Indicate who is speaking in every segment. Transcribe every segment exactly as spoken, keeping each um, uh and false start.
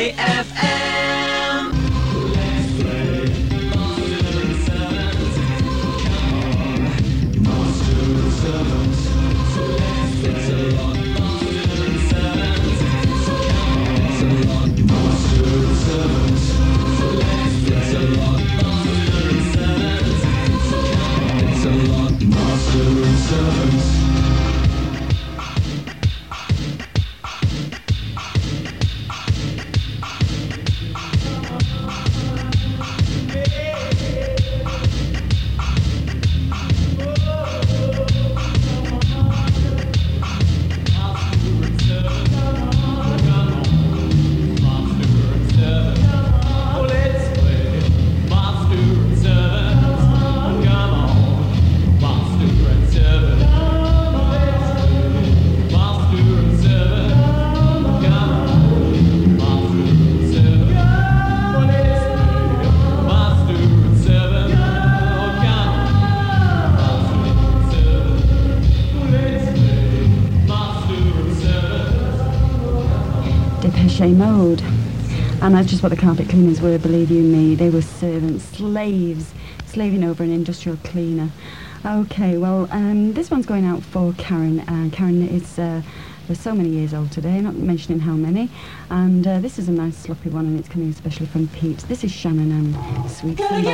Speaker 1: Today F M. Let's play Master and Servants. Come on, Master and Servants. So let's play. It's a lot, Master and Servants. Come on, it's a lot, Master and Servants. So let's play. It's a lot, Master and Servants. Come on, it's a lot, Master and Servants.
Speaker 2: Depeche Mode. And that's just what the carpet cleaners were, believe you me. They were servants, slaves, slaving over an industrial cleaner. Okay, well, um, this one's going out for Karen. Uh, Karen is uh, was so many years old today, not mentioning how many. And uh, this is a nice sloppy one, and it's coming especially from Pete. This is Shannon and Sweet Somebody.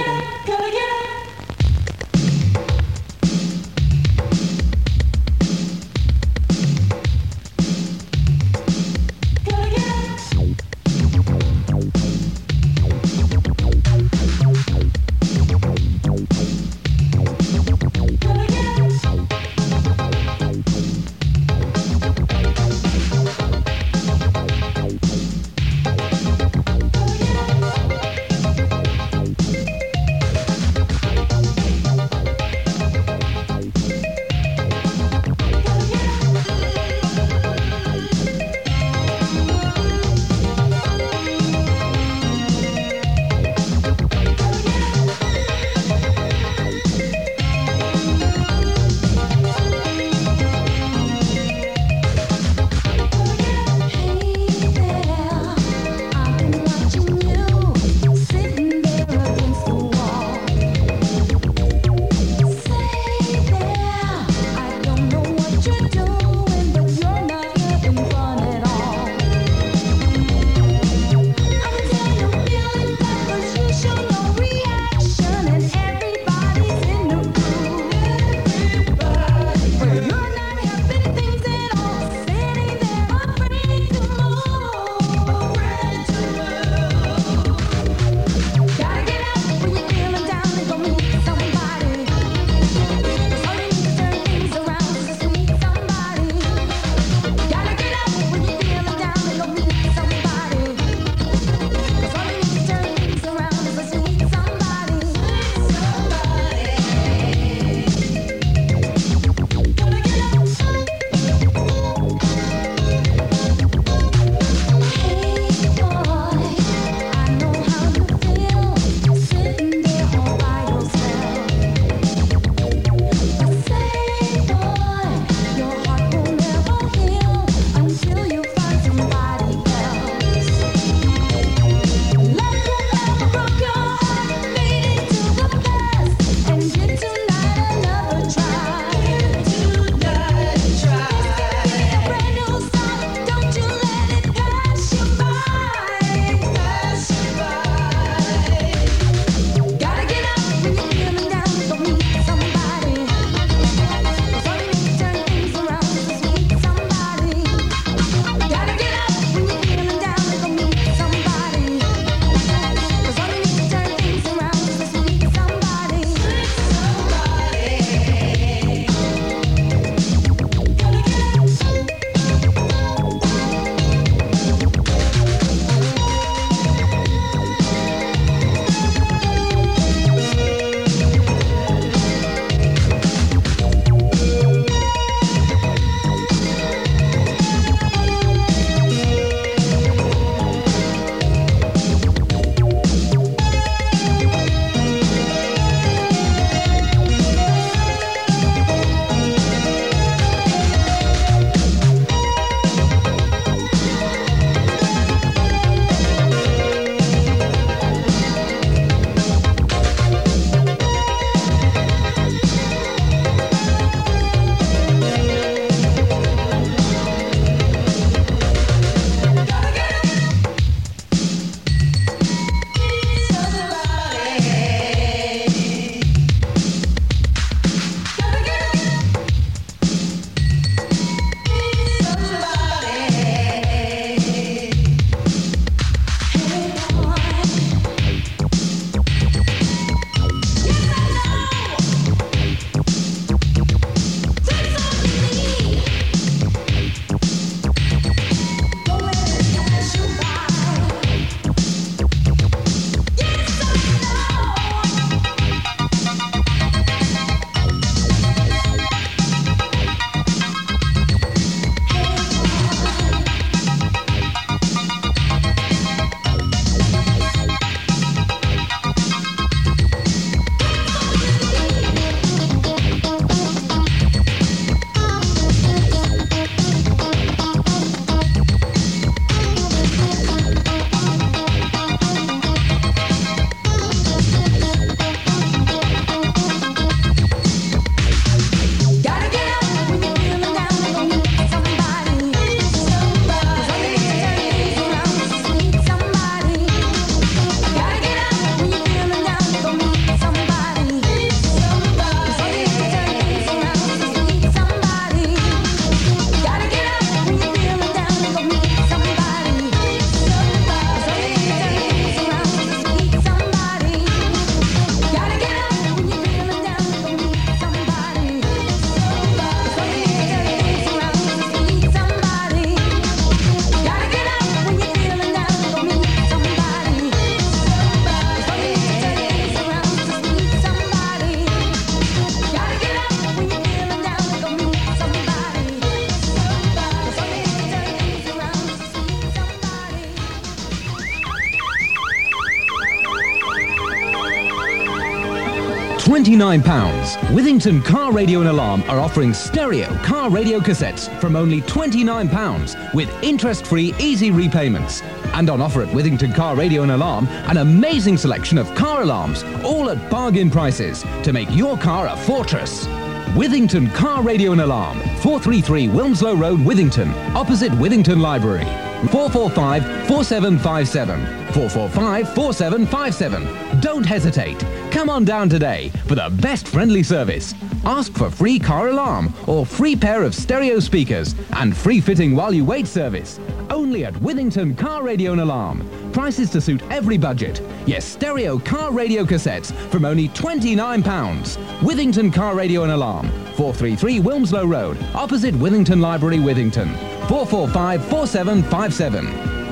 Speaker 3: twenty-nine pounds. Withington Car Radio and Alarm are offering stereo car radio cassettes from only twenty-nine pounds with interest-free easy repayments. And on offer at Withington Car Radio and Alarm, an amazing selection of car alarms, all at bargain prices, to make your car a fortress. Withington Car Radio and Alarm, four thirty-three Wilmslow Road, Withington, opposite Withington Library. four four five, four seven five seven. four four five, four seven five seven. Don't hesitate. Come on down today for the best friendly service. Ask for free car alarm or free pair of stereo speakers and free fitting while you wait service. Only at Withington Car Radio and Alarm. Prices to suit every budget. Yes, stereo car radio cassettes from only twenty-nine pounds. Withington Car Radio and Alarm. four thirty-three Wilmslow Road, opposite Withington Library, Withington. four four five, four seven five seven.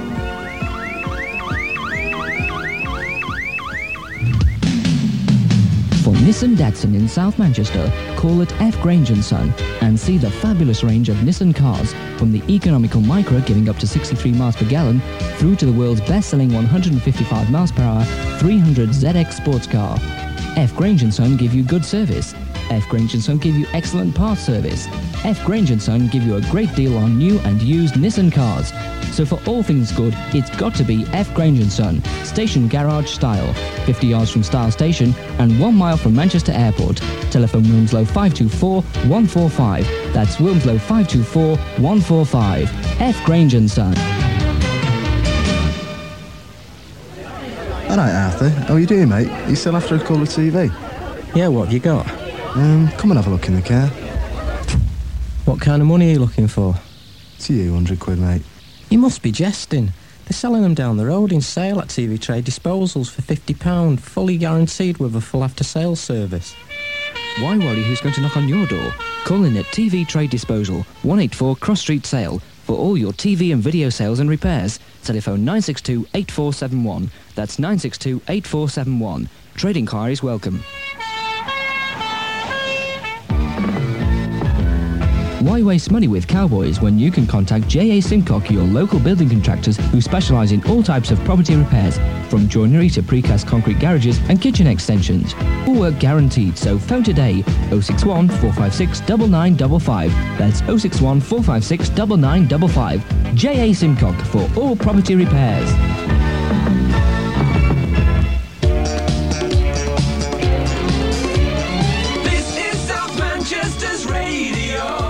Speaker 4: For Nissan Datsun in South Manchester, call at F Grange and Son and see the fabulous range of Nissan cars, from the economical Micra giving up to sixty-three miles per gallon through to the world's best-selling one hundred fifty-five miles per hour three hundred Z X sports car. F Grange and Son give you good service. F Grange and Son give you excellent parts service. F Grange and Son give you a great deal on new and used Nissan cars. So for all things good, it's got to be F Grange and Son, station garage style, fifty yards from Style Station and one mile from Manchester Airport. Telephone Wilmslow five two four, one four five. That's Wilmslow five two four, one four five. F Grange and Son.
Speaker 5: All right, Arthur. How are you doing, mate? You still after a colour T V?
Speaker 6: Yeah, what have you got?
Speaker 5: Um, come and have a look in the car.
Speaker 6: What kind of money are you looking for?
Speaker 5: To you, hundred quid, mate.
Speaker 6: You must be jesting. They're selling them down the road in sale at T V Trade Disposals for fifty pounds, fully guaranteed with a full after-sales service.
Speaker 4: Why worry who's going to knock on your door? Call in at T V Trade Disposal, one eighty-four Cross Street Sale, for all your T V and video sales and repairs. Telephone nine six two, eight four seven one. That's nine six two, eight four seven one. Trade inquiries welcome. Why waste money with cowboys when you can contact J A Simcock, your local building contractors who specialise in all types of property repairs, from joinery to precast concrete garages and kitchen extensions. All work guaranteed, so phone today oh six one, four five six, nine nine five five. That's oh six one, four five six, nine nine five five. J A Simcock for all property repairs.
Speaker 1: This is South Manchester's radio.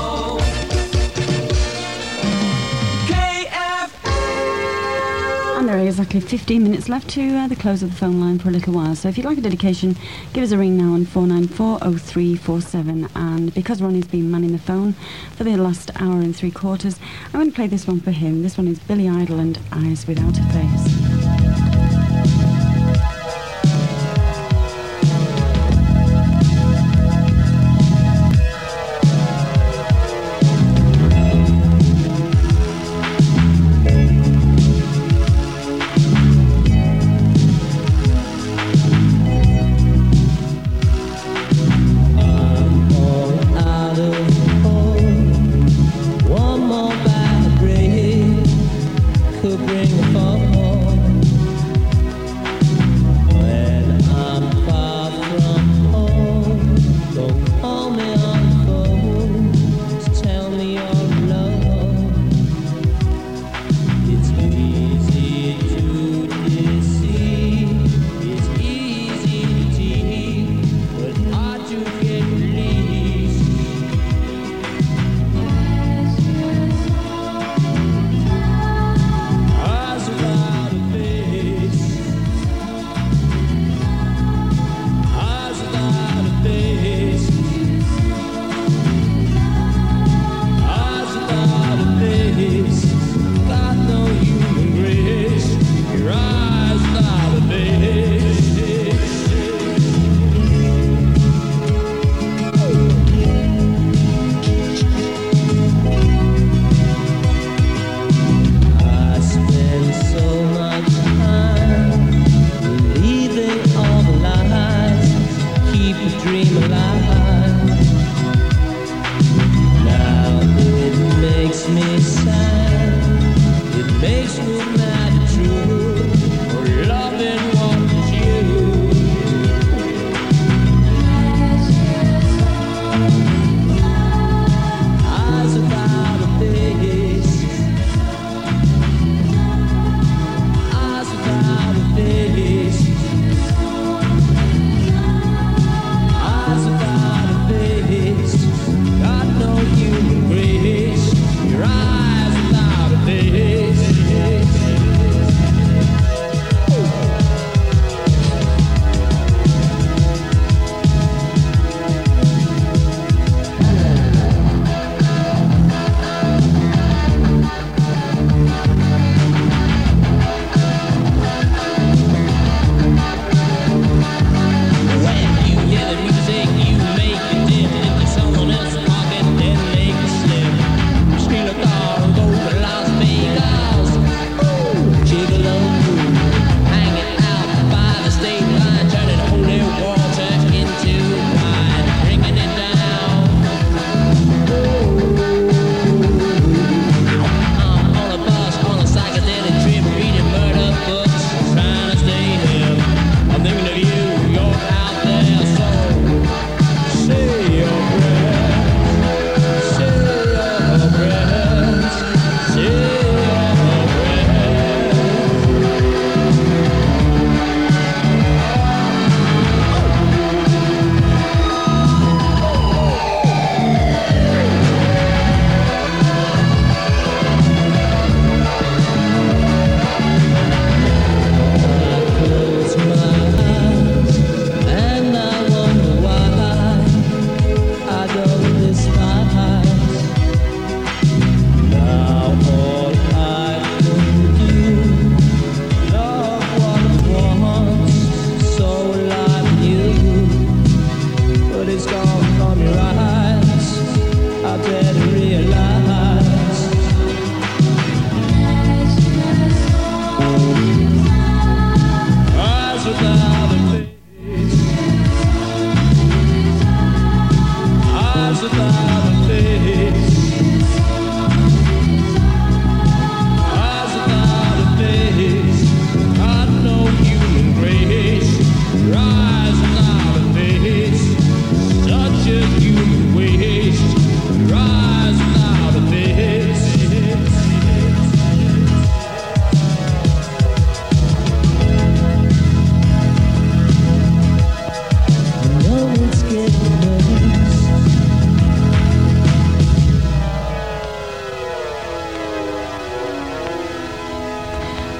Speaker 2: And there is exactly fifteen minutes left to uh, the close of the phone line for a little while. So if you'd like a dedication, give us a ring now on four nine four, oh three four seven. And because Ronnie's been manning the phone for the last hour and three quarters, I'm going to play this one for him. This one is Billy Idol and Eyes Without a Face.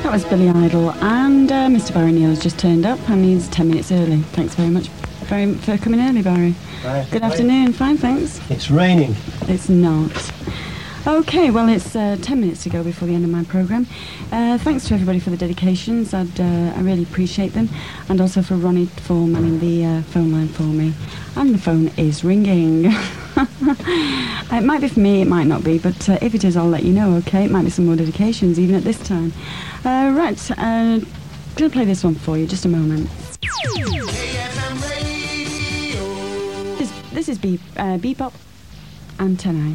Speaker 2: That was Billy Idol, and uh, Mister Barry Neal has just turned up, and he's ten minutes early. Thanks very much very, for coming early, Barry.
Speaker 7: Right.
Speaker 2: Good afternoon. Fine, thanks.
Speaker 7: It's raining.
Speaker 2: It's not. Okay, well, it's uh, ten minutes to go before the end of my programme. Uh, thanks to everybody for the dedications. I'd, uh, I really appreciate them. And also for Ronnie for manning the uh, phone line for me. And the phone is ringing. It might be for me, it might not be, but uh, if it is, I'll let you know, okay? It might be some more dedications, even at this time. Uh, right, uh, I'm going to play this one for you, just a moment. This, this is Be- uh, Bebop Antennae.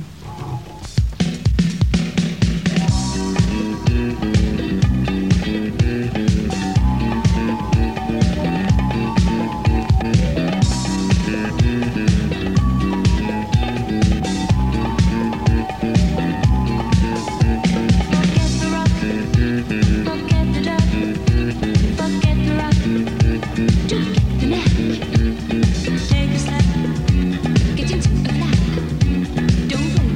Speaker 8: Take a step, get into a lap. Don't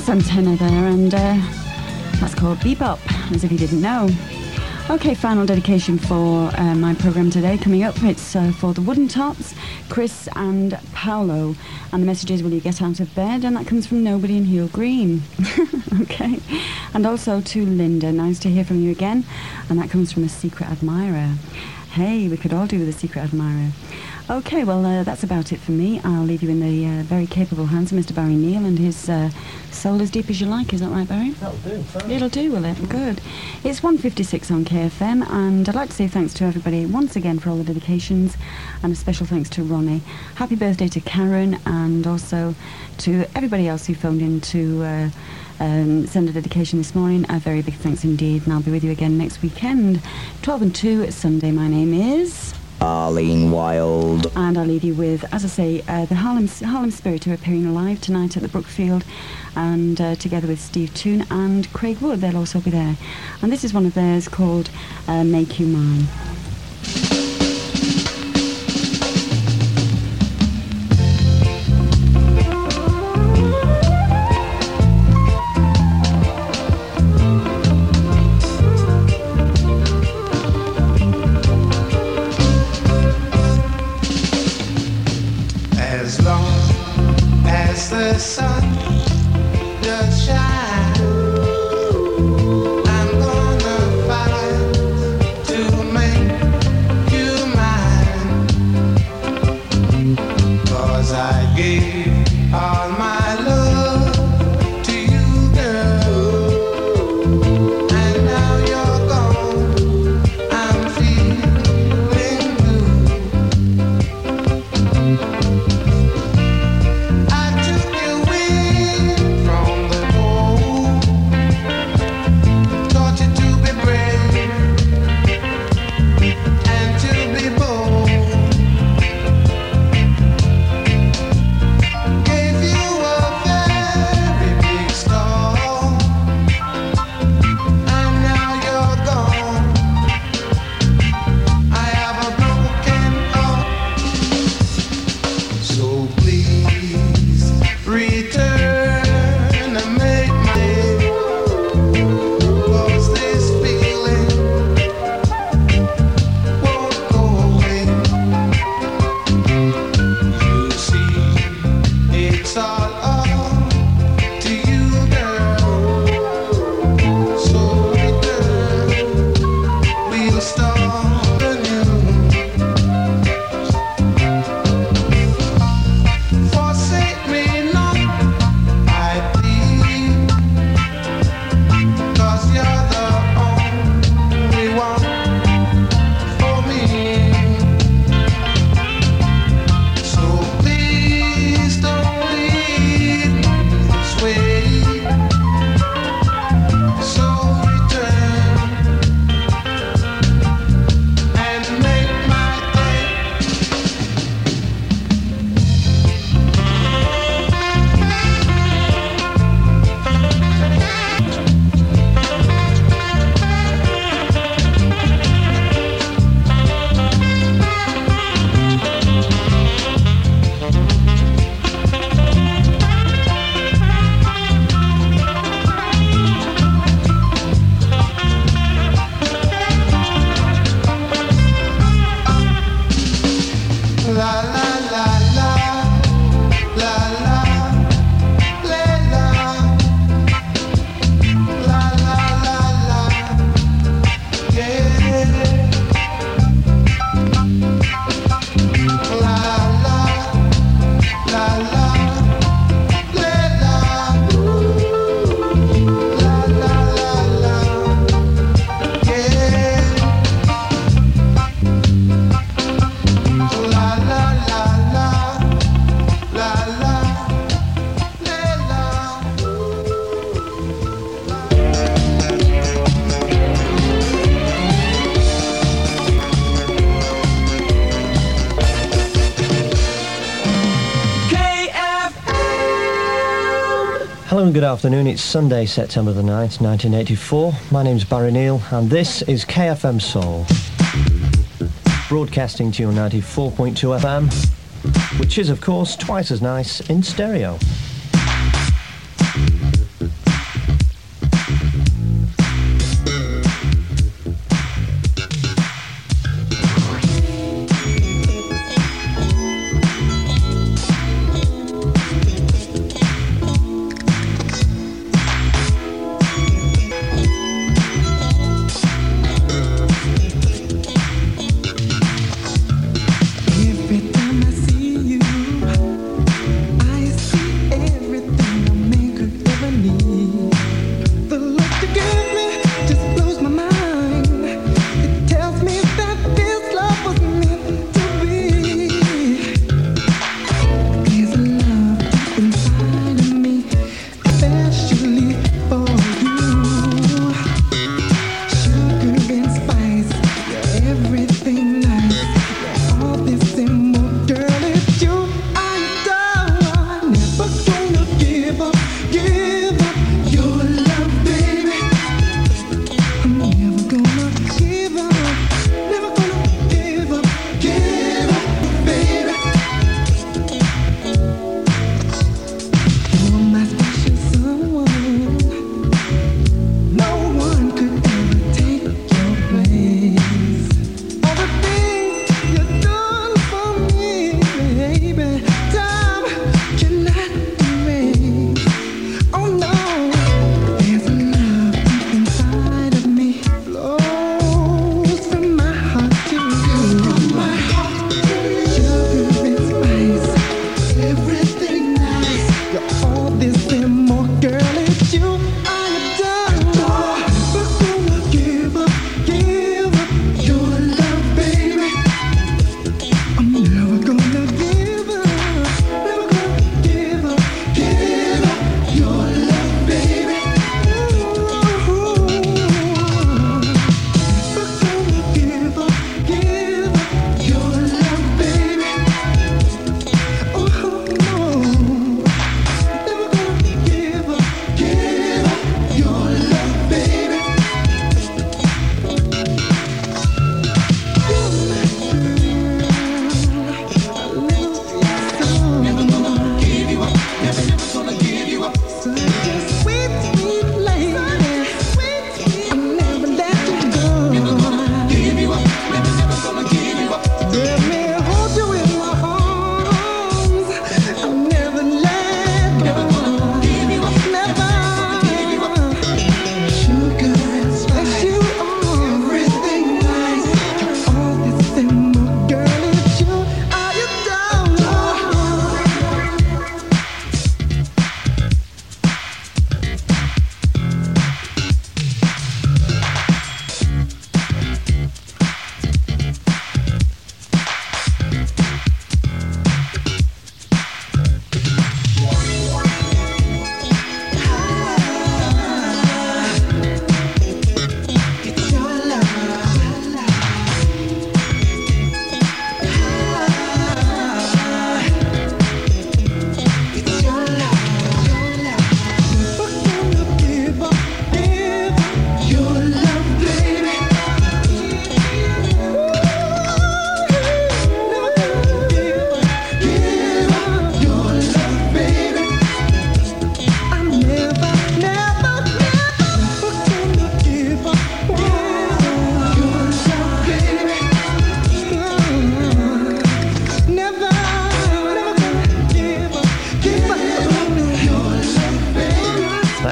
Speaker 2: Santana there, and uh, that's called Bebop, as if you didn't know. Okay, final dedication for uh, my programme today. Coming up, it's uh, for the Wooden Tots, Chris and Paolo. And the message is, will you get out of bed? And that comes from Nobody in Heel Green. Okay. And also to Linda, nice to hear from you again. And that comes from a secret admirer. Hey, we could all do with a secret admirer. Okay, well, uh, that's about it for me. I'll leave you in the uh, very capable hands of Mister Barry Neal and his uh, Soul as Deep as You Like. Is that right, Barry?
Speaker 7: That'll do, fine.
Speaker 2: It'll do, will it? Good. It's one fifty-six on K F M, and I'd like to say thanks to everybody once again for all the dedications, and a special thanks to Ronnie. Happy birthday to Karen, and also to everybody else who phoned in to uh, um, send a dedication this morning. A very big thanks indeed, and I'll be with you again next weekend. twelve and two, Sunday. My name is...
Speaker 8: Arlene Wild.
Speaker 2: And I'll leave you with, as I say, uh, the Harlem Harlem Spirit, who are appearing live tonight at the Brookfield, and uh, together with Steve Toon and Craig Wood, they'll also be there. And this is one of theirs called uh, Make You Mine.
Speaker 1: As long as the sun does shine, I'm gonna fight to make you mine. 'Cause I gave all my love to you, girl, and now you're gone. I'm feeling blue. I took you in from the cold, taught you to be brave and to be bold. Gave you a very big star, and now you're gone. I have a broken heart. So please return and make my day. 'Cause this feeling won't go away. You see, it's all up to you, girl. So return, we'll start anew. Forsake me not, I plead, 'cause you're the only one for me. So please don't leave me this way. So return and make my day. La la la la, la la, la la, la la la la, yeah. La la, la la, la la, ooh, la la la la, yeah. La la la la, la la, la la.
Speaker 7: Hello and good afternoon. It's Sunday, September the ninth, nineteen eighty-four. My name's Barry Neal, and this is K F M Soul. Broadcasting to you on ninety-four point two F M, which is, of course, twice as nice in stereo.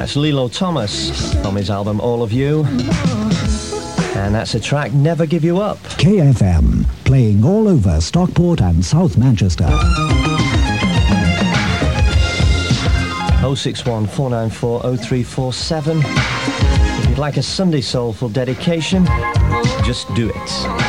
Speaker 7: That's Lilo Thomas from his album All of You. And that's a track, Never Give You Up.
Speaker 9: K F M, playing all over Stockport and South Manchester.
Speaker 7: oh six one, four nine four, oh three four seven. If you'd like a Sunday Soulful dedication, just do it.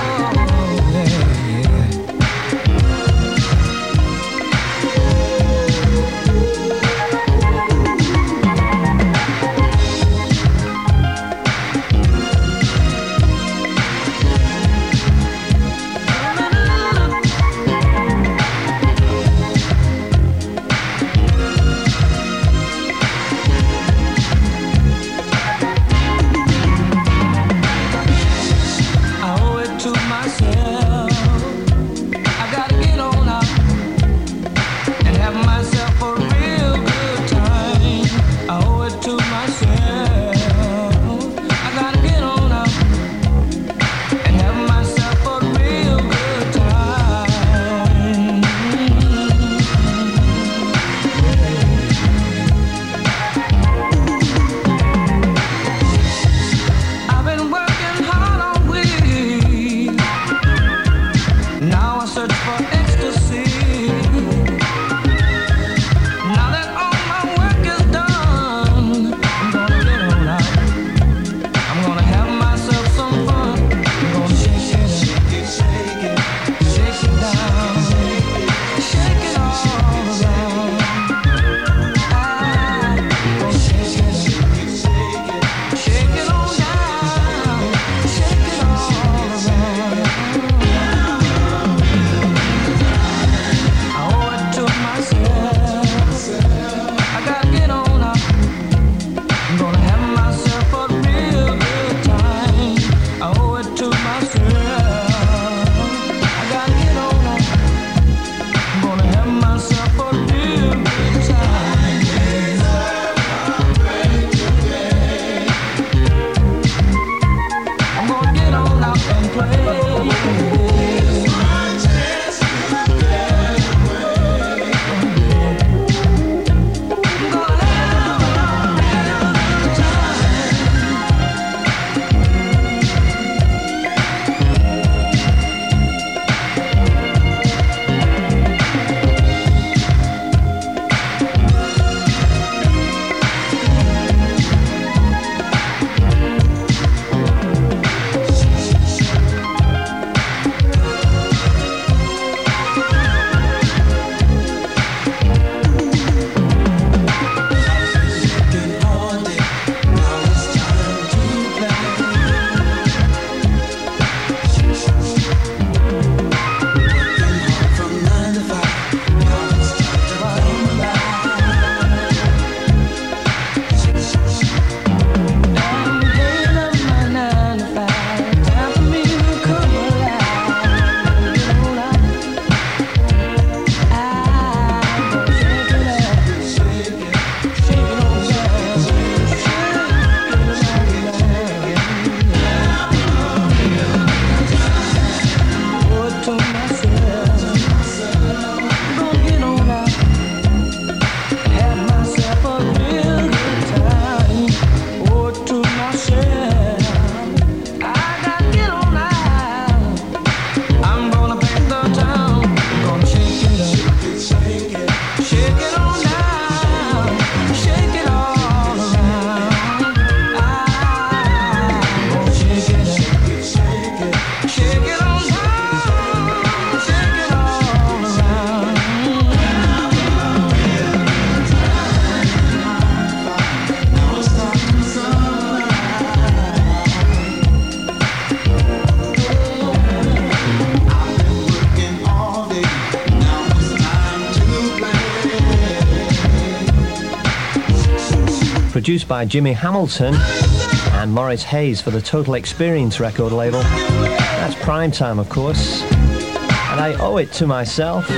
Speaker 7: Produced by Jimmy Hamilton and Morris Hayes for the Total Experience record label. That's Prime Time, of course. And I owe it to myself.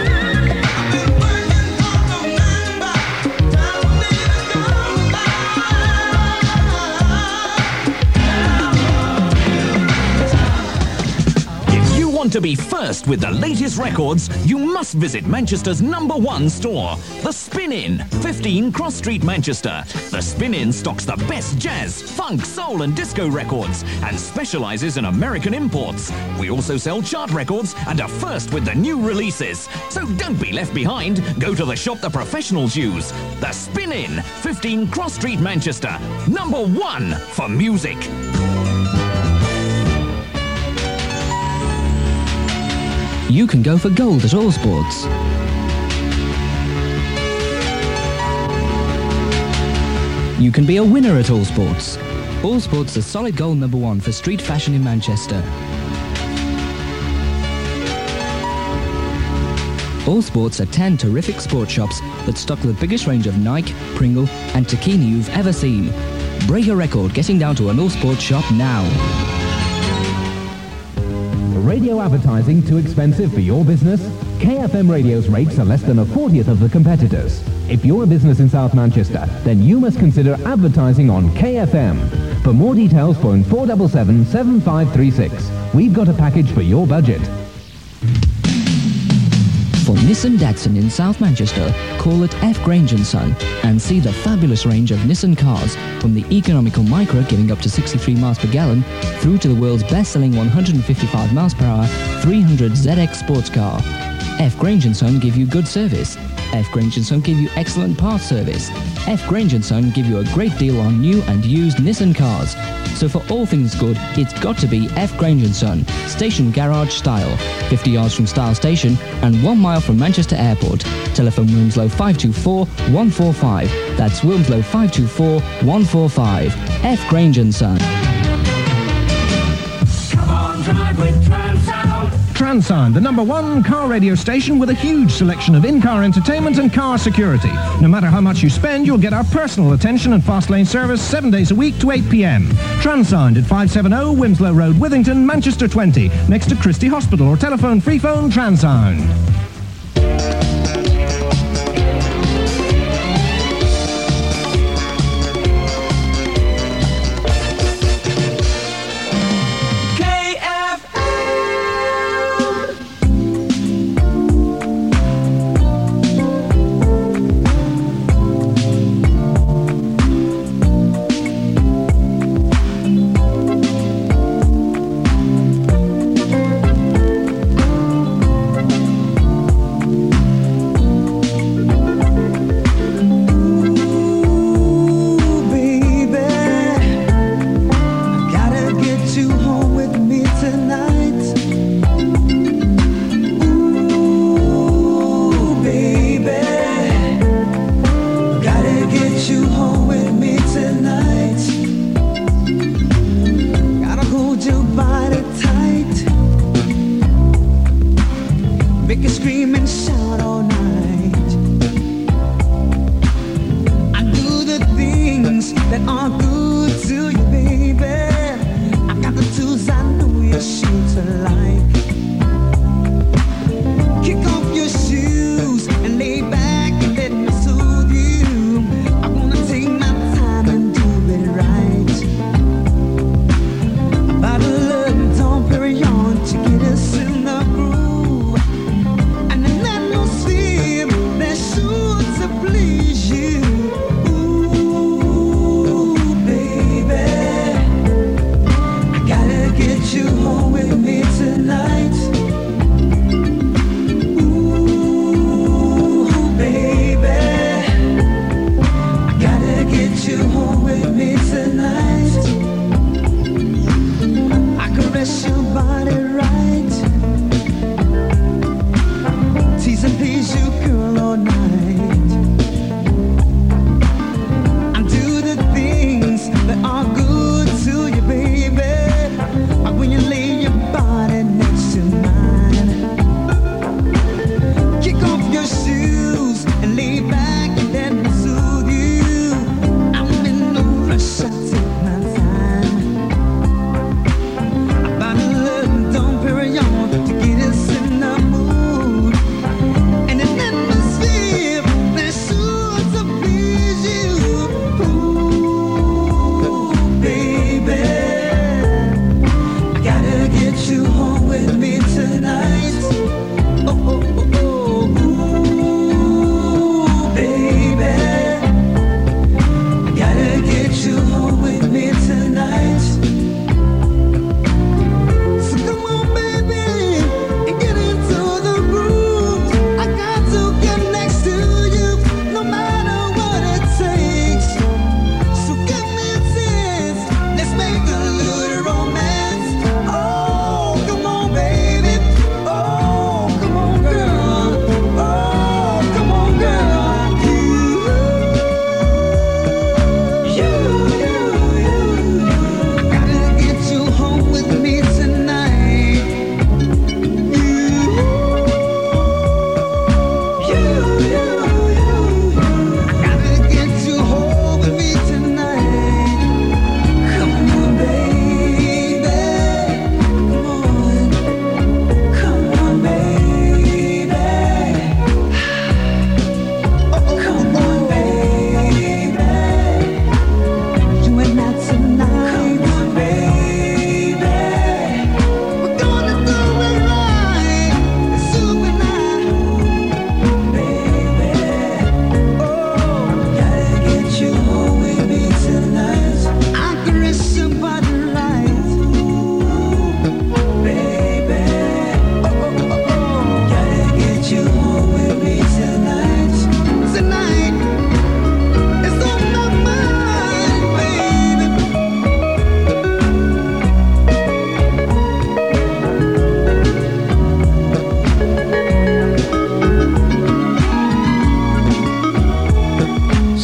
Speaker 10: Want to To be first with the latest records, you must visit Manchester's number one store, The Spin-In, fifteen Cross Street, Manchester. The Spin-In stocks the best jazz, funk, soul and disco records and specialises in American imports. We also sell chart records and are first with the new releases. So don't be left behind. Go to the shop the professionals use. The Spin-In, fifteen Cross Street, Manchester. Number one for music.
Speaker 4: You can go for gold at All Sports. You can be a winner at All Sports. All Sports is solid gold number one for street fashion in Manchester. All Sports are ten terrific sports shops that stock the biggest range of Nike, Pringle and Tacchini you've ever seen. Break a record getting down to an All Sports shop now.
Speaker 3: Radio advertising too expensive for your business? K F M Radio's rates are less than a fortieth of the competitors. If you're a business in South Manchester, then you must consider advertising on K F M. For more details, phone four seven seven, seven five three six. We've got a package for your budget.
Speaker 4: For Nissan Datsun in South Manchester, call at F Grange and Son and see the fabulous range of Nissan cars, from the economical Micra giving up to sixty-three miles per gallon through to the world's best-selling one hundred fifty-five miles per hour three hundred Z X sports car. F Grange and Son give you good service. F Grange and Son give you excellent parts service. F Grange and Son give you a great deal on new and used Nissan cars. So for all things good, it's got to be F Grange and Son, Station Garage Style, fifty yards from Style Station and one mile from Manchester Airport. Telephone Wilmslow five two four, one four five. That's Wilmslow five two four, one four five. F Grange and Son.
Speaker 1: Come on, drive with Transound.
Speaker 11: Transound, the number one car radio station with a huge selection of in-car entertainment and car security. No matter how much you spend, you'll get our personal attention and fast lane service seven days a week to eight p.m. Transound at five seventy Wimslow Road, Withington, Manchester twenty, next to Christie Hospital, or telephone free phone Transound.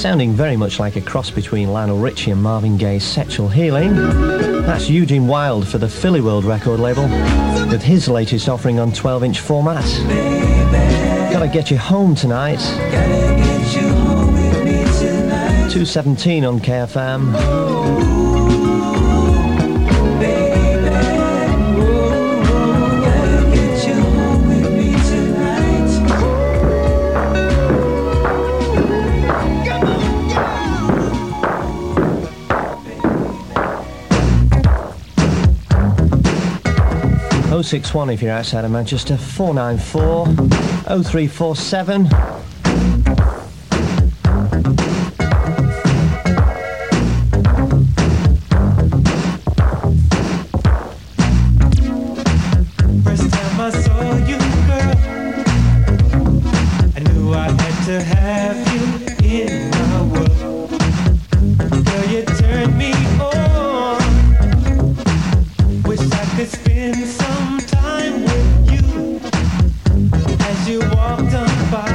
Speaker 7: sounding very much like a cross between Lionel Richie and Marvin Gaye's Sexual Healing. That's Eugene Wilde for the Philly World record label, with his latest offering on twelve inch format. Gotta Get You Home Tonight. two seventeen on K F M. oh six one if you're outside of Manchester, four nine four oh three four seven.
Speaker 1: First time I saw you, girl, I knew I had to have you in my world. Girl, you turned me on. Wish I could spend some time with you as you walked on by.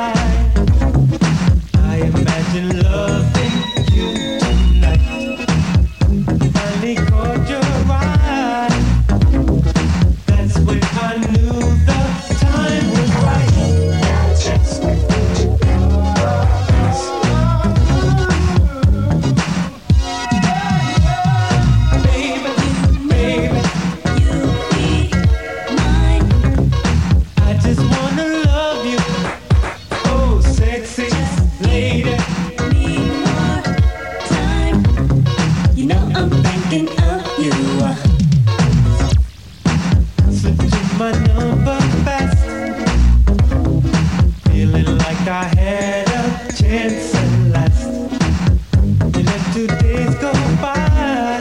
Speaker 1: I imagine loving you tonight. Finally caught your eye. That's when I knew the time was right. Just baby, baby, I just wanna love you. Oh, sexy lady. You know I'm thinking of you. Slip to my number fast. Feeling like I had a chance at last. You let two days go by.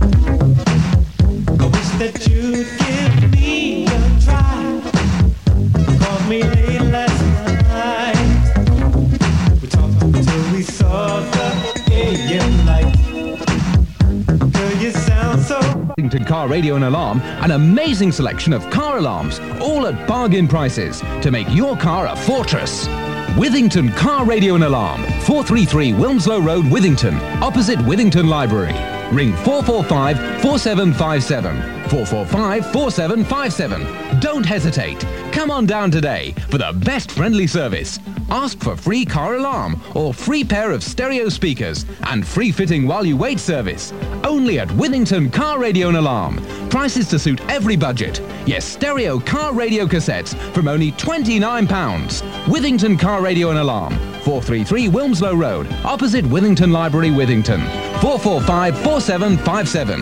Speaker 1: I wish that you'd give me a try. Called me late last night. We talked until we saw the A M light. Girl, you sound so.
Speaker 3: Withington Car Radio and Alarm, an amazing selection of car alarms, all at bargain prices, to make your car a fortress. Withington Car Radio and Alarm, four thirty-three Wilmslow Road, Withington, opposite Withington Library. Ring four four five, four seven five seven, four four five, four seven five seven. Don't hesitate. Come on down today for the best friendly service. Ask for free car alarm or free pair of stereo speakers and free fitting while you wait service. Only at Withington Car Radio and Alarm. Prices to suit every budget. Yes, stereo car radio cassettes from only twenty-nine pounds. Withington Car Radio and Alarm. four thirty-three Wilmslow Road, opposite Withington Library, Withington. four four five, four seven five seven.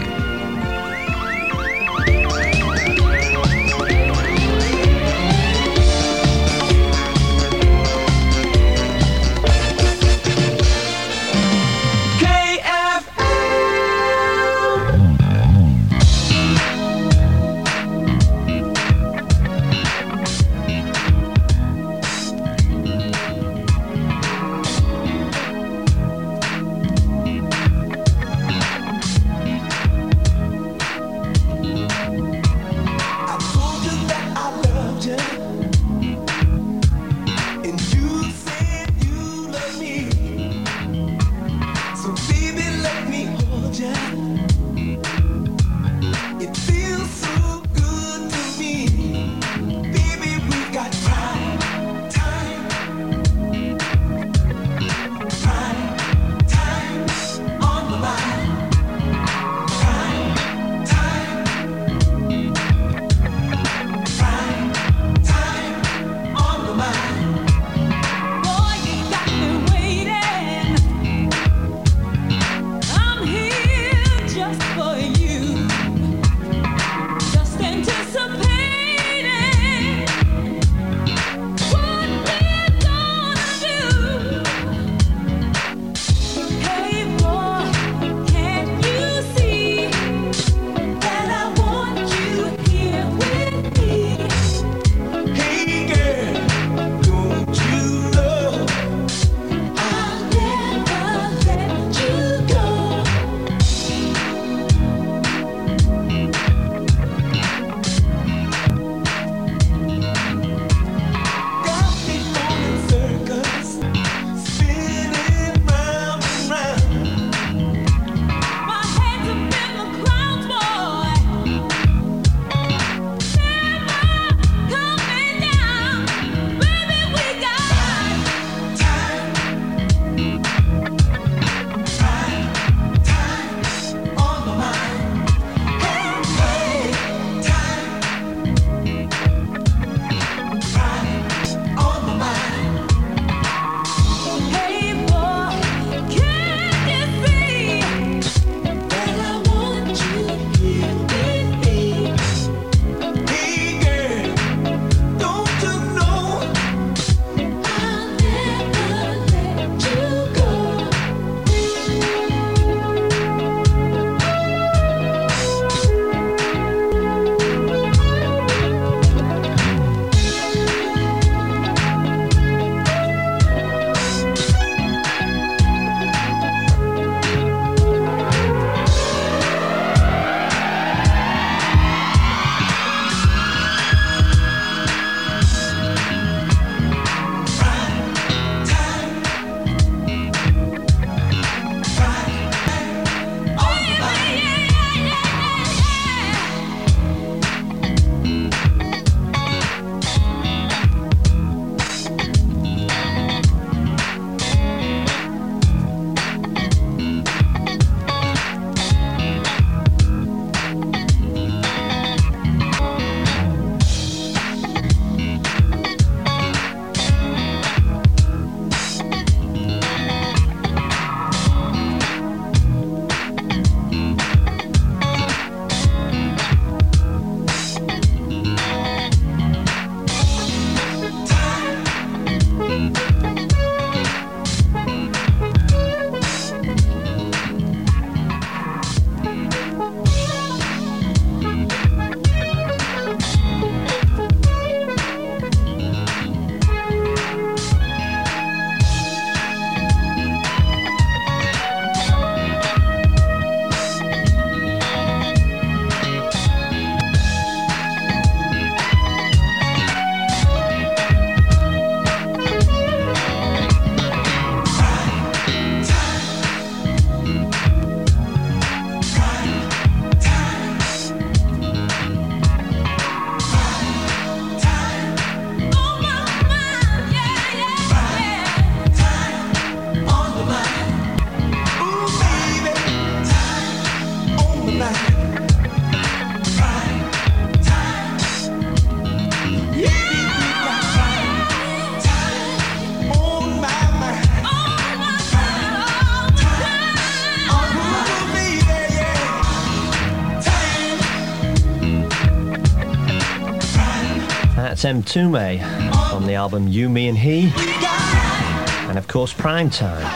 Speaker 7: That's M. Tume on the album You, Me and He. And of course, Prime Time.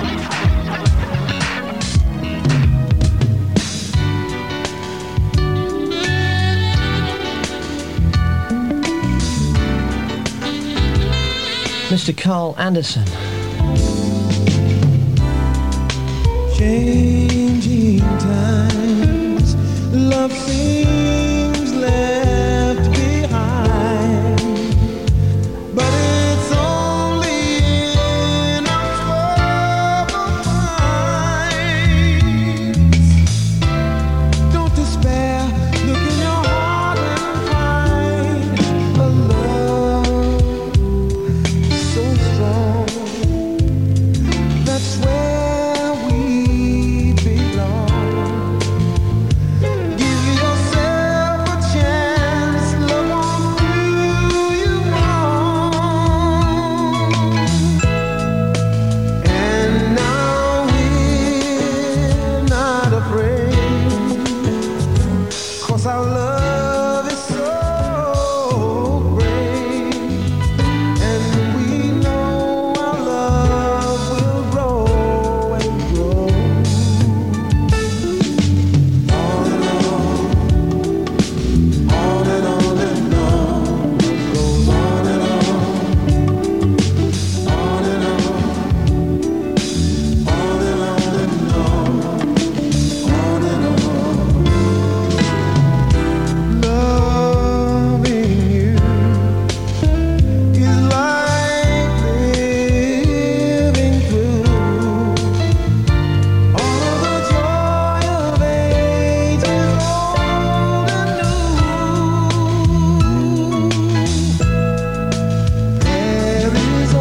Speaker 7: Mister Carl Anderson.
Speaker 1: Changing times, love seems left behind, but it's only in our troubled minds. Don't despair, look in your heart and find a love so strong. That's where we belong. Give yourself a chance, love won't do you wrong. And now we're not afraid, 'cause our love is so great. And we know our love will grow and grow. On and on, on and on and on, it goes on and on, on and on, on and on and on, on and on. Loving you is like living through all the joy of ages old and new. There is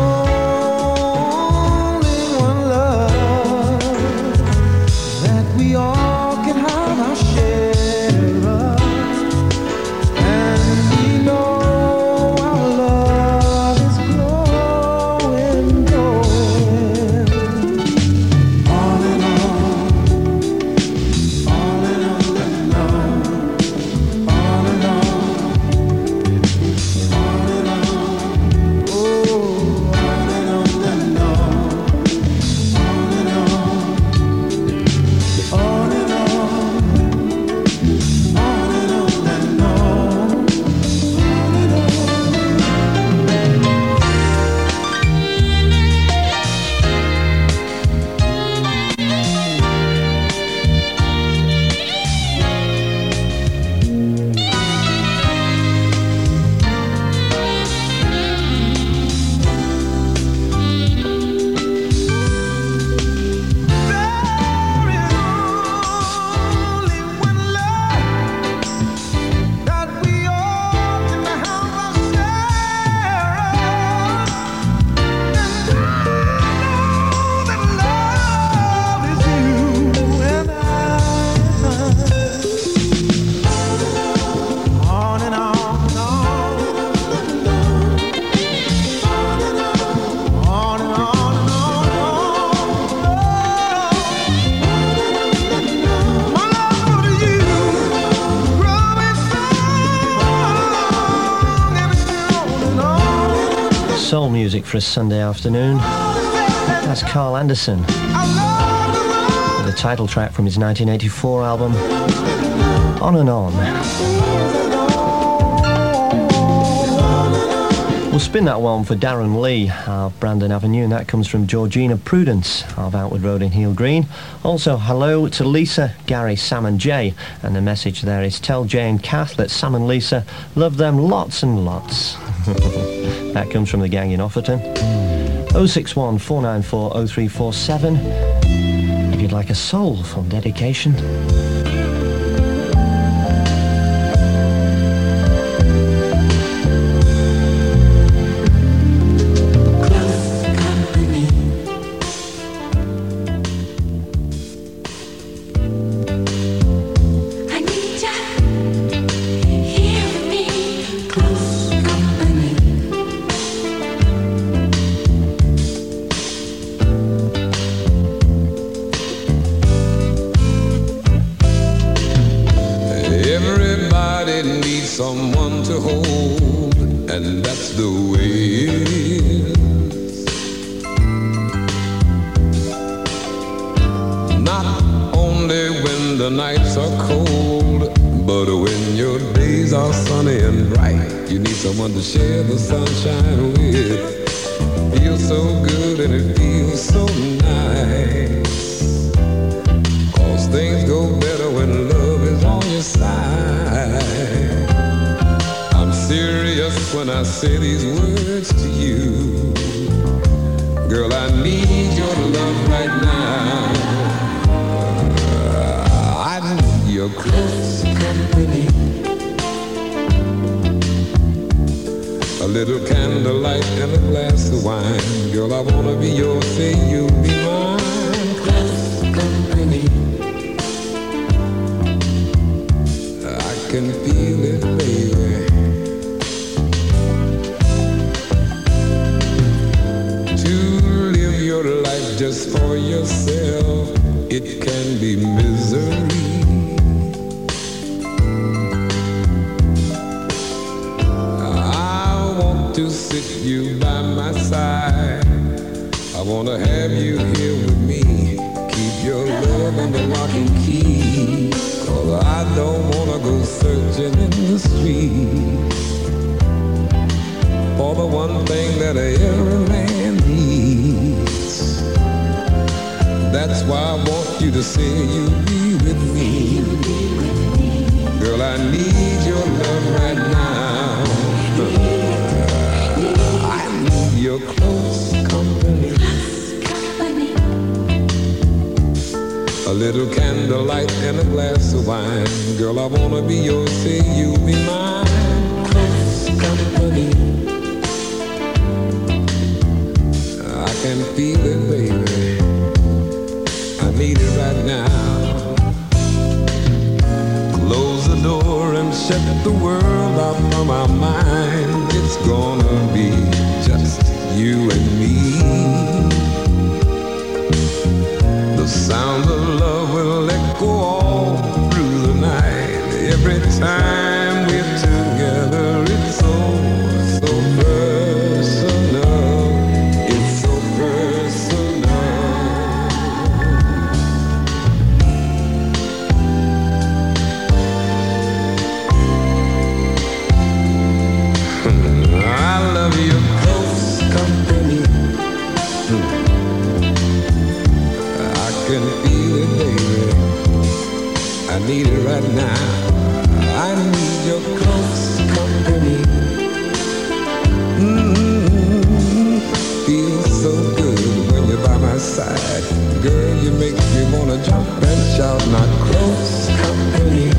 Speaker 1: only one love that we all can have our share of, and we know our love is growing, growing. On and on, on and on and on, on and on, on and on, oh, on and on and on, on and on, on and on, on and on and on, on and that we all can have our share of, and I know that love is you and I. On and on and on, on and on and on, my love for you growing strong, and it's on and on.
Speaker 7: Soul music for a Sunday afternoon. That's Carl Anderson, with the title track from his nineteen eighty-four album, On and On. We'll spin that one for Darren Lee of Brandon Avenue, and that comes from Georgina Prudence of Outward Road in Heel Green. Also, hello to Lisa, Gary, Sam and Jay, and the message there is tell Jay and Kath that Sam and Lisa love them lots and lots. That comes from the gang in Offerton. oh six one, four nine four, oh three four seven if you'd like a soulful dedication.
Speaker 1: I need ya here with me, close company.
Speaker 12: and that's the way it is. Not only when the nights are cold, but when your days are sunny and bright, you need someone to share the sunshine with. Feels so good and it feels so nice, 'cause things go better when love is on your side. I'm serious when I say these words to you. Girl, I need your love right now. I need your close company. A little candlelight and a glass of wine. Girl, I wanna be yours, say you'll be mine. Close company. I can feel it, baby. To live your life just for yourself, it can be misery. To sit you by my side, I wanna have you here with me. Keep your love under lock and key, 'cause I don't wanna go searching in the street for the one thing that every man needs. That's why I want you to say you'll be with me. Girl, I need your love right now. Your close company. A little candlelight and a glass of wine. Girl, I wanna be yours, say you'll be mine. Close company. I can feel it, baby. I need it right now. Close the door and shut the world out from our mind. It's gonna be just you and me. The sound of love will echo all through the night. Every time we're together, it's so, so personal. It's so personal. I love you. Company. I can feel it, baby. I need it right now. I need your close company. Mm-hmm. Feels so good when you're by my side. Girl, you make me wanna jump and shout. Not close company.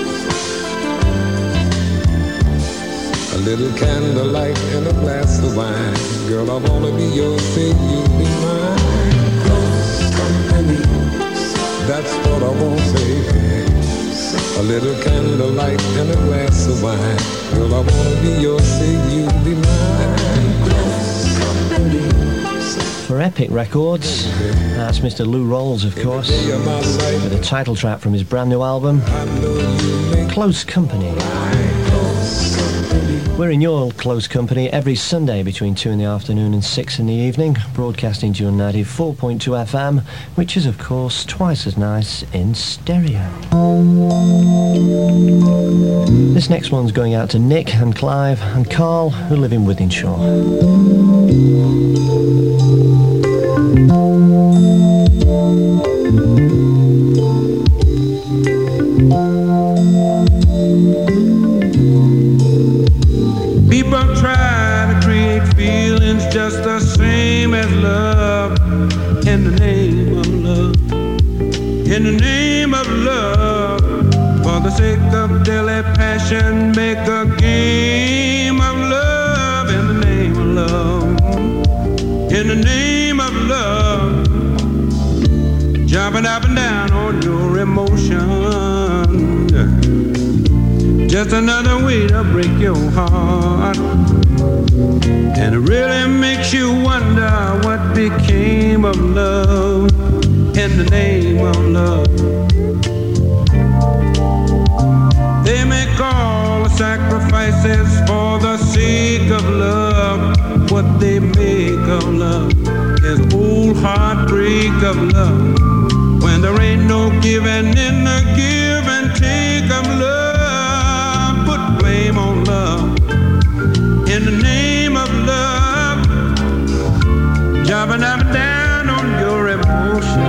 Speaker 12: A little candlelight and a glass of wine. Girl, I wanna be yours, say you'll be mine. Close company. That's what I want, say. A little candlelight and a glass of wine. Girl, I wanna be yours, say you'll be mine. Close company.
Speaker 7: For Epic Records, that's Mister Lou Rawls, of course, with a title track from his brand new album, Close Company. We're in your close company every Sunday between two in the afternoon and six in the evening, broadcasting to you on ninety-four point two F M, which is, of course, twice as nice in stereo. This next one's going out to Nick and Clive and Carl, who live in Wythenshawe.
Speaker 13: People try to create feelings just the same as love. In the name of love, in the name of love, for the sake of daily passion, make a game of love. In the name of love, in the name of love, jumping up and down on your emotion. Just another way to break your heart. And it really makes you wonder what became of love in the name of love. They may call a sacrifices for the sake of love. What they make of love is old heartbreak of love. When there ain't no giving in the give and take of love, put blame on love in the name of love, jumping up and down on your emotions.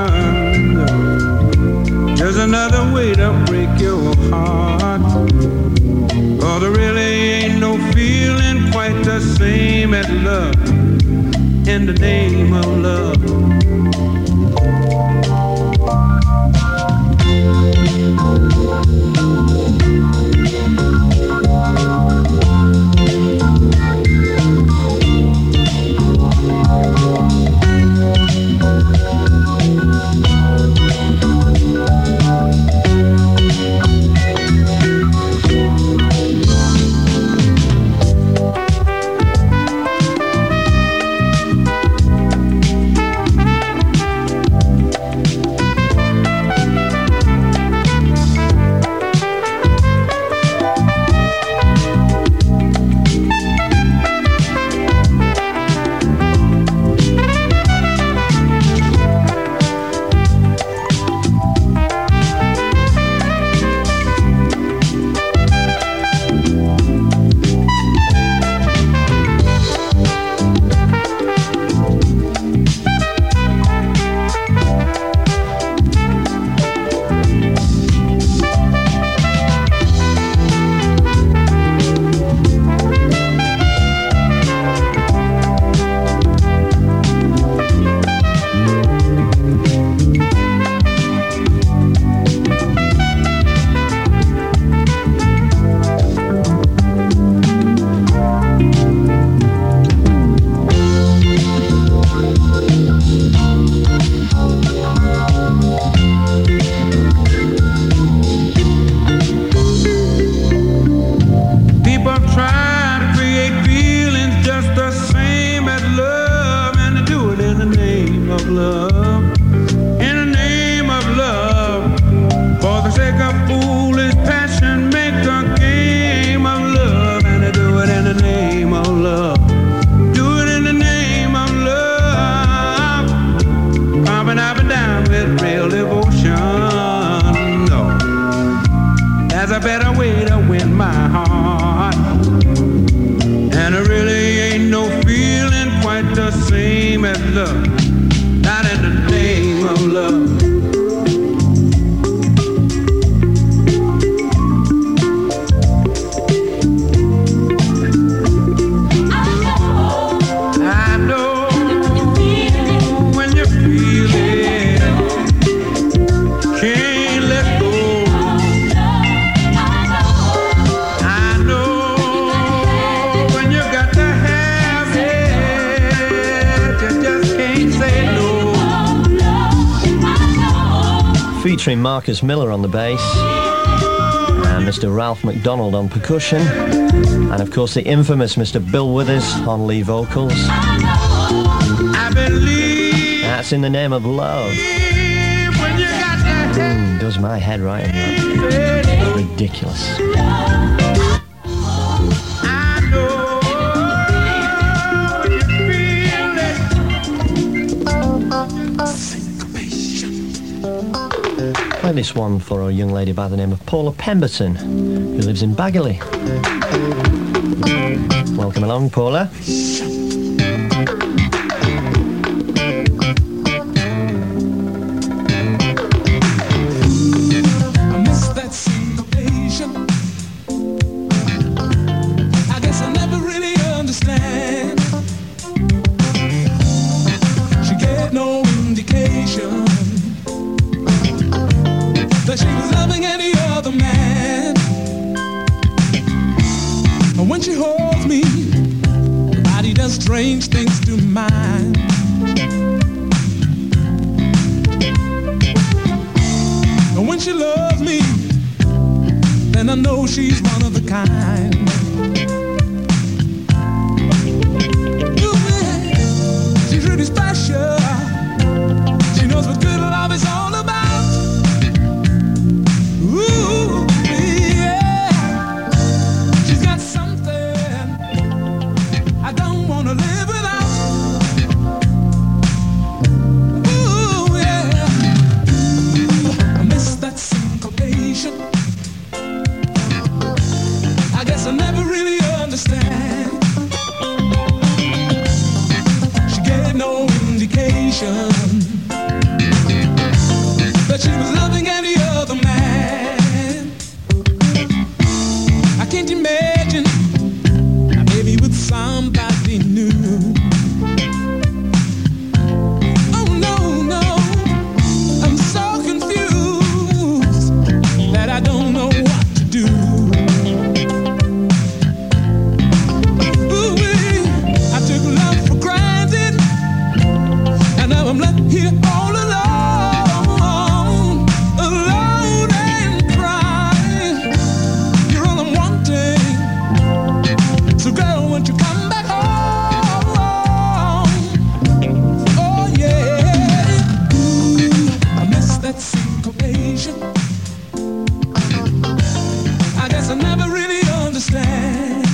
Speaker 13: There's another way to break your heart, 'cause there really ain't no feeling quite the same as love in the name of love.
Speaker 7: Featuring Marcus Miller on the bass and Mister Ralph McDonald on percussion, and of course the infamous Mister Bill Withers on lead vocals.
Speaker 13: I believe
Speaker 7: That's In the Name of Love.
Speaker 13: when you got that
Speaker 7: Mm, does my head right in that. It's ridiculous. Play this one for a young lady by the name of Paula Pemberton, who lives in Bagley. Welcome along, Paula.
Speaker 1: I miss that syncopation. I guess I never really understand. She gave no indication that she was loving any other man. And when she holds me, her body does strange things to mine. And when she loves me, then I know she's one of a kind. Ooh, man, she's really special. She knows what good love is all about. Ooh, yeah.
Speaker 13: that she was loving any other man. I can't imagine maybe with somebody new. Oh no, no, I'm so confused that I don't know what to do. Ooh-wee, I took love for granted, and now I'm left here all alone, alone and crying. You're all I'm wanting, so girl, won't you come back home? Oh yeah, ooh, I miss that syncopation. I guess I never really understand.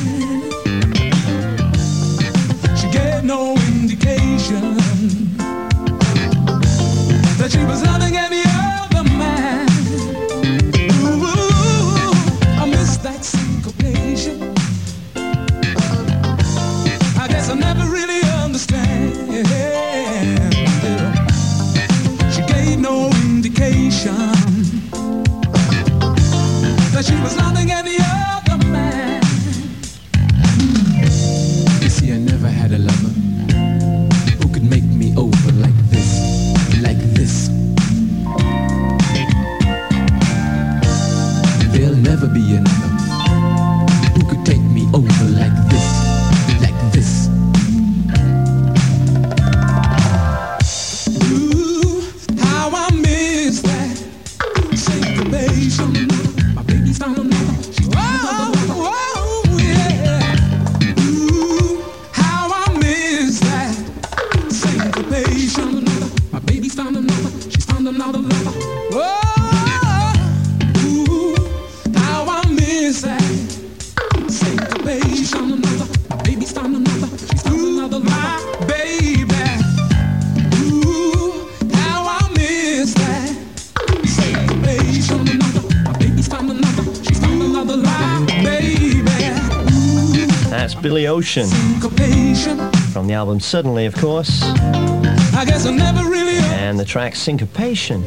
Speaker 13: She gave no indication that she was loving any other man. Ooh, I miss that syncopation. I guess I never really understand. She gave no indication that she was loving any other man. You see, I never had a lover who could make me over like this, like this. There'll never be another who could take me over like this, like this. Ooh, how I miss that syncopation. My baby's found another. She's found another. Whoa, yeah. Ooh, how I miss that syncopation. My baby's found another. She's found another lover. Whoa, ooh, how I miss that syncopation. Another. My baby's found another. She's found another lover. My baby. Ooh, how I miss that syncopation. Another. My baby's found another. She's found another lover. Baby.
Speaker 7: That's Billy Ocean
Speaker 13: Syncopation.
Speaker 7: from the album Suddenly, of course,
Speaker 13: I guess I never really.
Speaker 7: and the track Syncopation.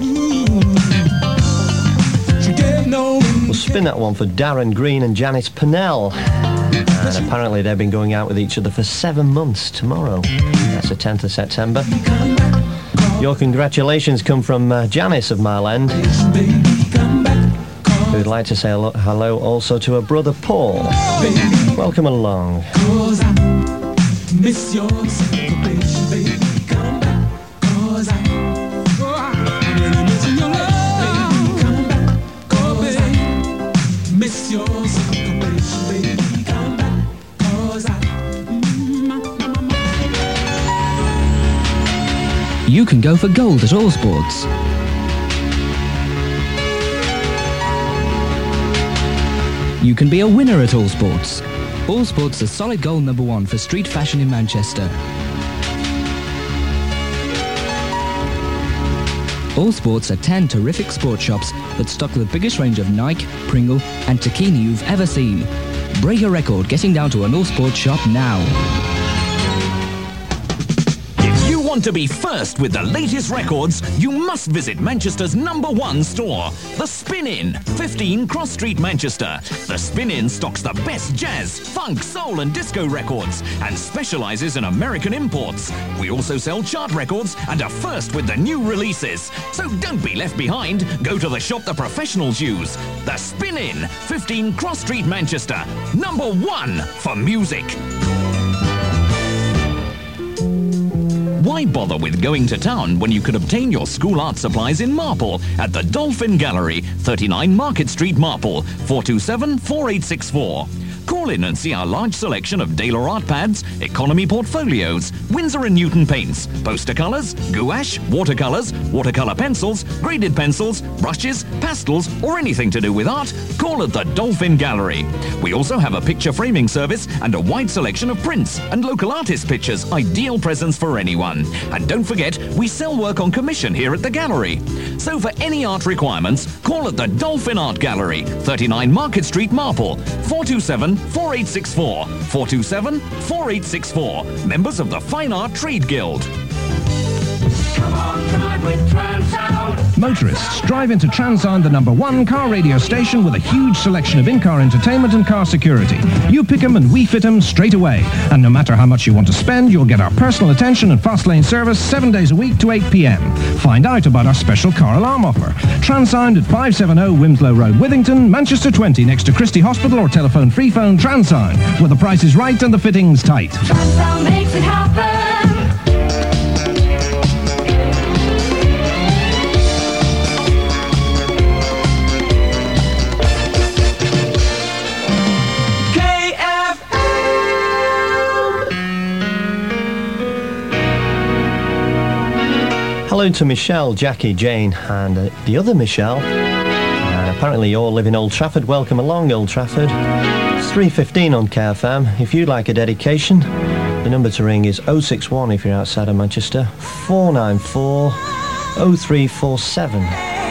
Speaker 13: She gave no.
Speaker 7: We'll spin that one for Darren Green and Janice Pennell. And apparently they've been going out with each other for seven months tomorrow. That's the tenth of September. Your congratulations come from uh, Janice of Mile End, who'd like to say hello, hello also to her brother Paul. Welcome along.
Speaker 13: Cause I miss your syncopation, baby. Come back, cause I, oh, I really miss your love. Baby, come back, cause I miss your syncopation, baby. Come back, cause I. Mm, my, my, my, my.
Speaker 4: You can go for gold at All Sports. You can be a winner at All Sports. All Sports is solid gold number one for street fashion in Manchester. All Sports are ten terrific sports shops that stock the biggest range of Nike, Pringle and Tacchini you've ever seen. Break a record getting down to an All Sports shop now.
Speaker 10: If you want to be first with the latest records, you must visit Manchester's number one store, The Spin-In, fifteen Cross Street, Manchester. The Spin-In stocks the best jazz, funk, soul and disco records and specialises in American imports. We also sell chart records and are first with the new releases. So don't be left behind. Go to the shop the professionals use. The Spin-In, fifteen Cross Street, Manchester. Number one for music. Why bother with going to town when you can obtain your school art supplies in Marple at the Dolphin Gallery, thirty-nine Market Street, Marple, four two seven, four eight six four. Call in and see our large selection of Daler art pads, economy portfolios, Winsor and Newton paints, poster colours, gouache, watercolours, watercolour pencils, graded pencils, brushes, pastels, or anything to do with art. Call at the Dolphin Gallery. We also have a picture framing service and a wide selection of prints and local artist pictures, ideal presents for anyone. And don't forget, we sell work on commission here at the gallery. So for any art requirements, call at the Dolphin Art Gallery, thirty-nine Market Street, Marple, four two seven, four eight six four, four two seven, four eight six four. Members of the Fine Art Trade Guild.
Speaker 1: Come on, drive with Transound.
Speaker 11: Motorists, drive into Transound, the number one car radio station with a huge selection of in-car entertainment and car security. You pick 'em and we fit 'em straight away. And no matter how much you want to spend, you'll get our personal attention and fast lane service seven days a week to eight p.m. Find out about our special car alarm offer. Transound at five seventy Wimslow Road, Withington, Manchester twenty, next to Christie Hospital, or telephone free phone Transound, where the price is right and the fitting's tight.
Speaker 1: Transound makes it happen.
Speaker 7: Hello to Michelle, Jackie, Jane and uh, the other Michelle. And apparently you all live in Old Trafford. Welcome along, Old Trafford. It's three fifteen on K F M. If you'd like a dedication, the number to ring is oh six one if you're outside of Manchester, four nine four oh three four seven.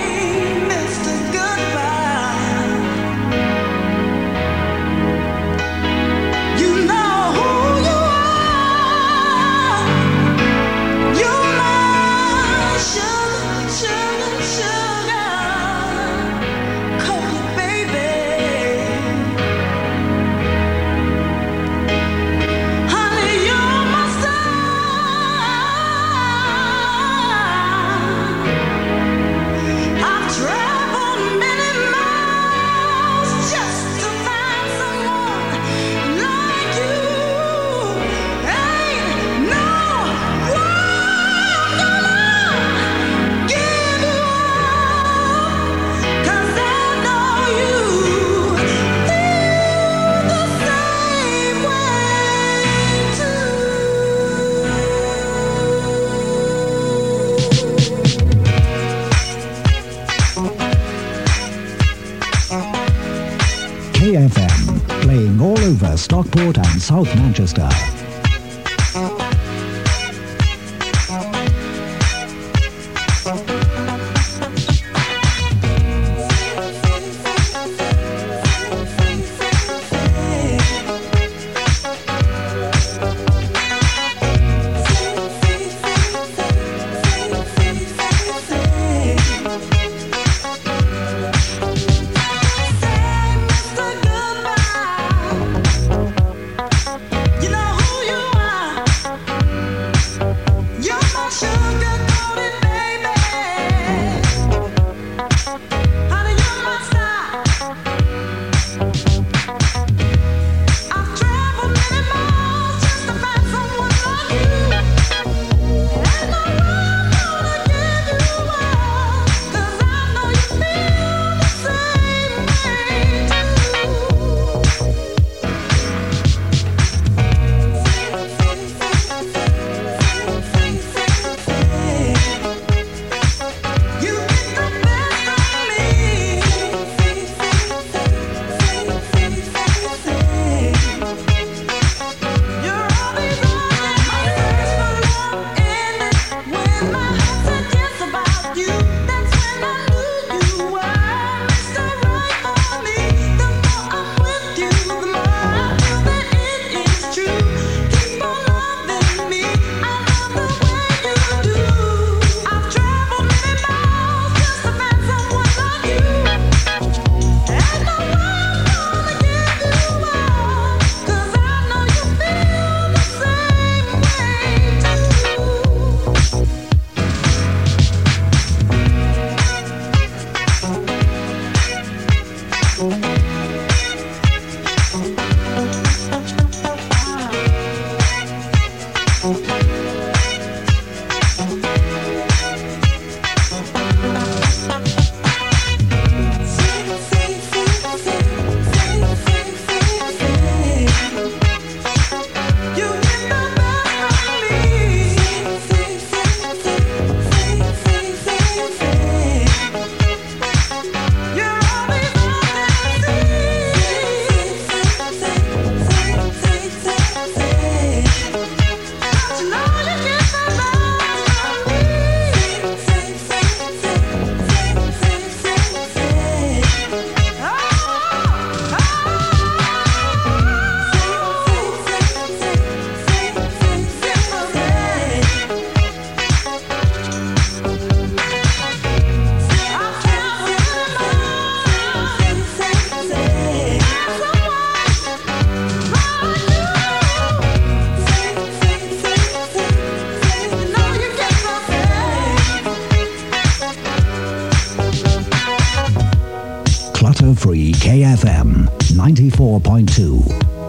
Speaker 9: K F M, playing all over Stockport and South Manchester.
Speaker 1: You know who
Speaker 9: Free K F M ninety-four point two.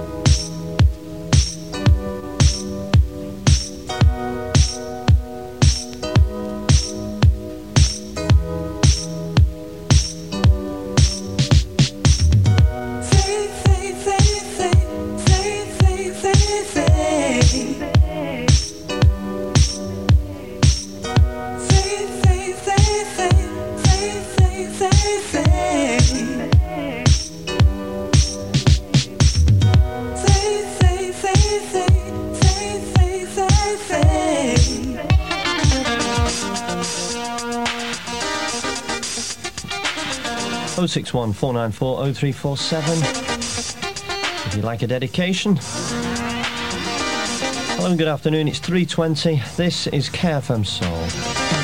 Speaker 7: oh six one, four nine four, oh three four seven. If you'd like a dedication. Hello and good afternoon, it's three twenty. This is K F M Soul.